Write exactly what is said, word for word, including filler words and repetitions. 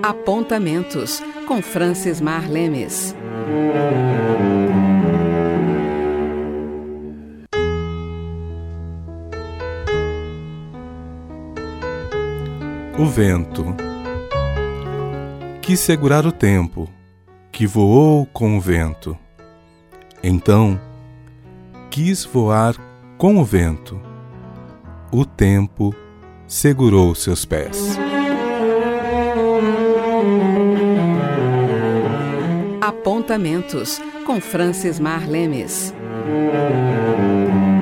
Apontamentos, com Francis Mar Lemes. O vento quis segurar o tempo, que voou com o vento. Então, quis voar com o vento. O tempo segurou seus pés. Apontamentos, com Francis Mar Lemes.